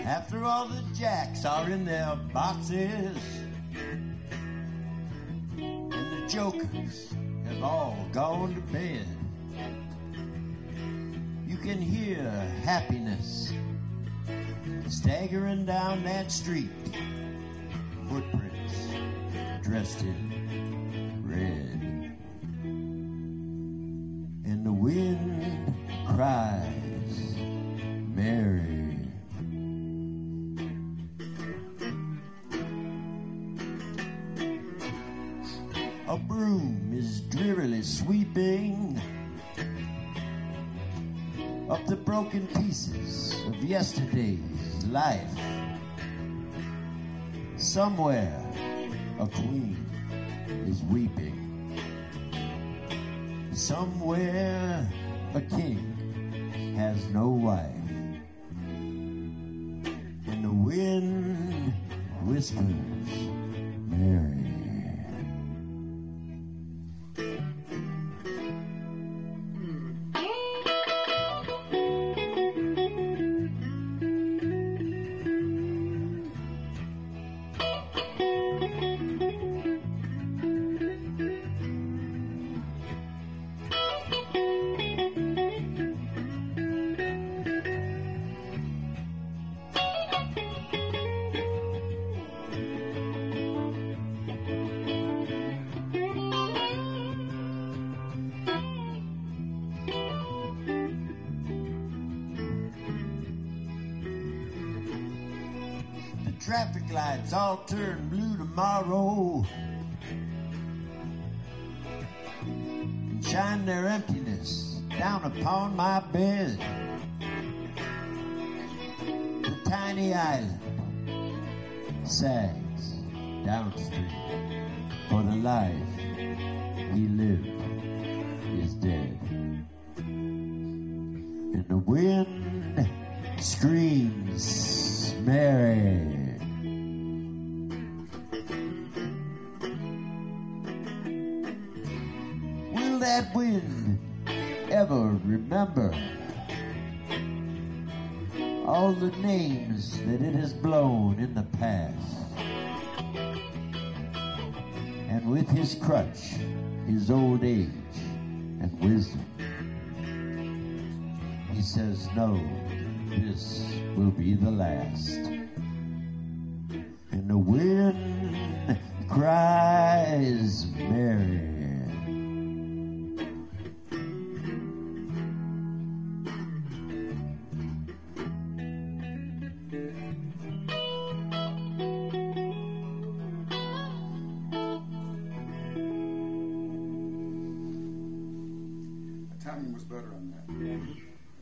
After all the jacks are in their boxes and the jokers have all gone to bed, you can hear happiness staggering down that street, footprints dressed in red, and the wind cries, Mary. A broom is drearily sweeping up the broken pieces of yesterday's life. Somewhere a queen is weeping. Somewhere a king has no wife. And the wind whispers, Mary. Traffic lights all turn blue tomorrow and shine their emptiness down upon my bed. The tiny island sags downstream, for the life he lived is dead. And the wind screams, Mary. Will that wind ever remember all the names that it has blown in the past? And with his crutch, his old age and wisdom, he says, no, this will be the last. And the wind cries, Mary. The timing was better on that.